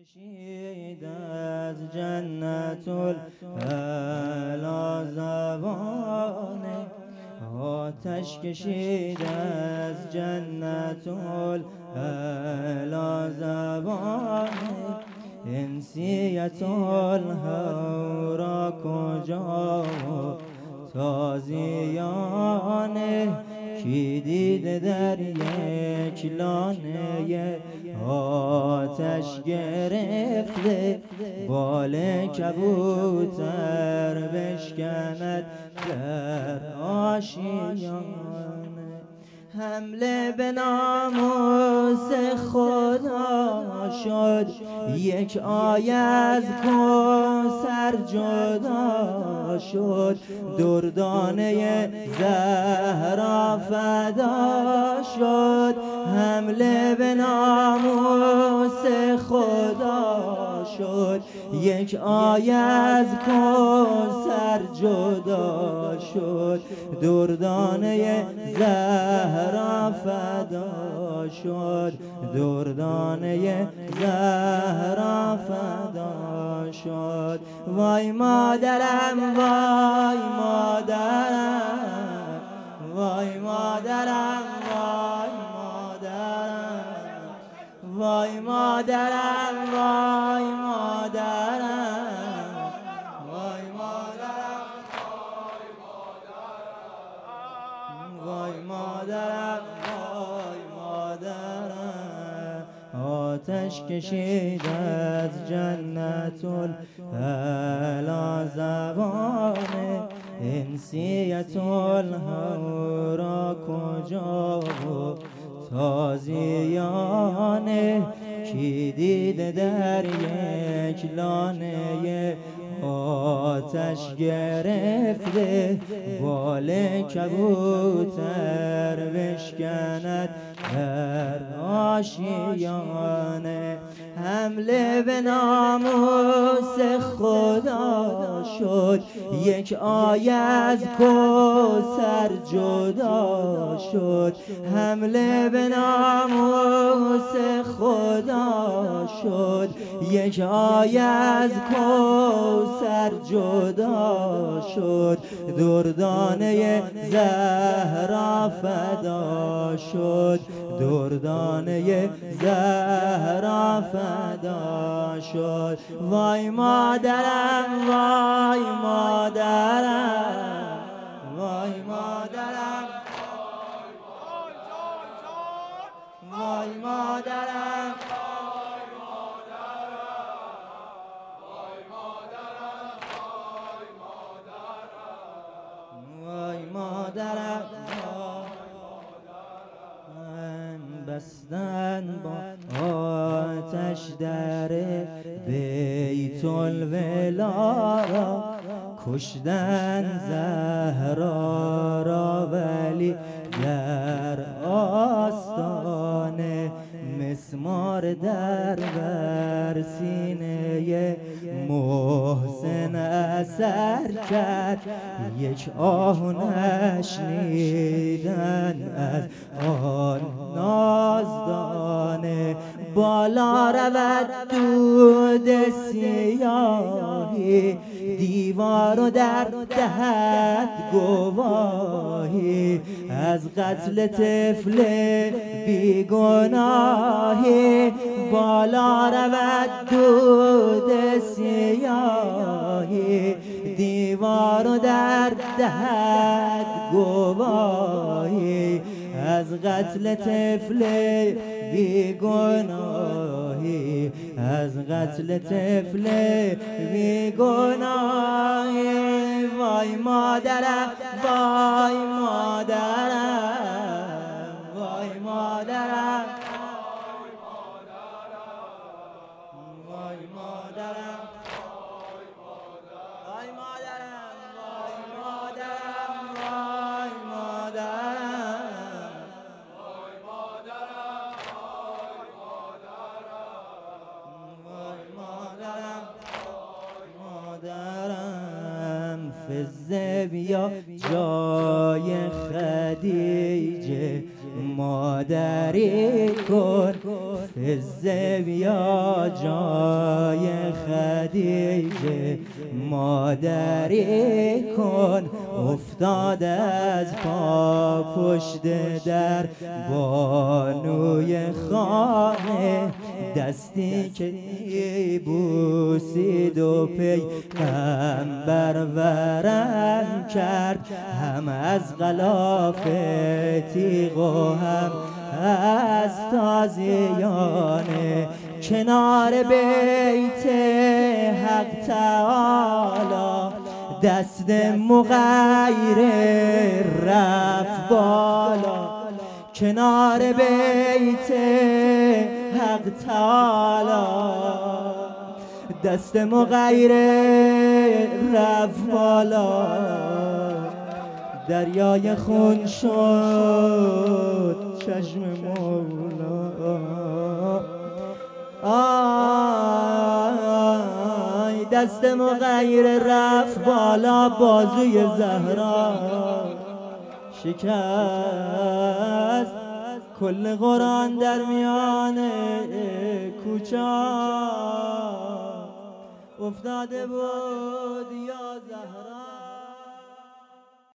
کشید از جنت الاعلی زبانه، آتش کشید از جنت الاعلی زبانه. انسیت الهورا کجا و تازیانه، کی دیده در یک لانه آتش گرفته بال کبوتر بشکند در آشیانه. حمله به ناموس خدا شد، یک آیه از کوثر جدا شد. دردانه زهرا فدا شد، حمله به ناموس خدا شد. یک آیه از کوثر جدا شد، دردانه زهرا فدا شد. دردانه زهرا فدا شد. وای مادرم، وای مادرم، وای مادرم، وای مادرم، وای مادرم، وای مادرم، وای مادرم، وای مادرم، وای مادرم. آتش کشید از جنت الاعلی زبانه، انسیت الهورا کجا و تازیانه، کی دیده در یک لانه آتش گرفته بال کبوتر بشکند در آشیانه. حمله به ناموس خدا شد، یک آیه از کوثر جدا شد. حمله به ناموس خدا شد، یک آیه از کوثر جدا شد. دردانه زهرا فدا شد، دردانه زهرا فدا شد. وای مادرم، وای مادرم، وای مادرم، وای مادرم، وای مادرم. بستن با آتش در بیت الولا را، کشتن زهرا را ولی در آستانه. مسمار در بر سینه محسن اثر کرد، یک آه نشنیدن از آن نازدانه. بالا رود دود سیاهی، دیوار و در دهد گواهی از قتل طفل بیگناهی. بالا رود دود سیاهی، دیوار و در دهد گواهی از قتل طفل بیگناهی، از قتل طفل بیگناهی. وای مادرم، وای مادرم، وای مادرم، وای مادرم، وای مادرم، وای مادرم، وای مادرم، وای مادرم، مادرم. فزه بیا جای خدیجه مادری کن، فزه بیا جای خدیجه مادری کن. افتاد از پا پشت در بانوی خانه، دستی که بوسید و پیغمبر ورم کرد، هم از غلاف تیغ و هم از تازیانه. کنار بیت حق تعالی دست مغیر رفت بالا. کنار بیت حق تعالی دست مغیر رفت بالا. دریای خون شد چشم مولا. آی دست مغیر رفت بالا، بازوی زهرا شکست. کل قرآن در میان کوچه افتاده بود یا زهرا.